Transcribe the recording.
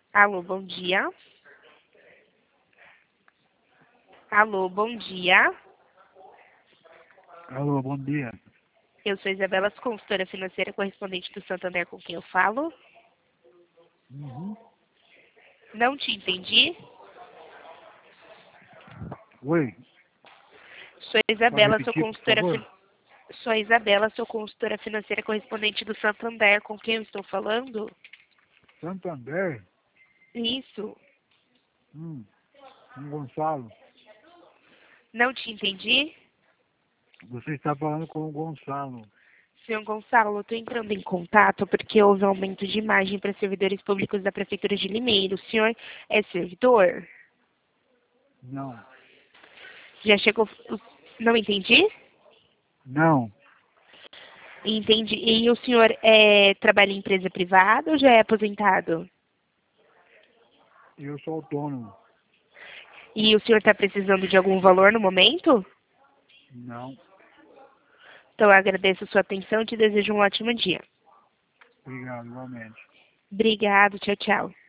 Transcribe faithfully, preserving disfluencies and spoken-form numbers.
Alô, bom dia. Alô, bom dia. Alô, bom dia. Eu sou Isabela, consultora financeira correspondente do Santander, com quem eu falo. Uhum. Não te entendi. Oi, Sou pode Isabela, sou repetir, por consultora favor? fin... Sou Isabela, sou consultora financeira correspondente do Santander, com quem eu estou falando. Santander? Isso. Hum, um Gonçalo. Não te entendi. Você está falando com o Gonçalo. Senhor Gonçalo, eu estou entrando em contato porque houve um aumento de imagem para servidores públicos da Prefeitura de Limeiro. O senhor é servidor? Não. Já chegou... Não entendi? Não, Entendi. E o senhor é, trabalha em empresa privada ou já é aposentado? eu sou autônomo. E o senhor está precisando de algum valor no momento? Não. Então, eu agradeço a sua atenção e te desejo um ótimo dia. Obrigado, igualmente. Obrigado. Tchau, tchau.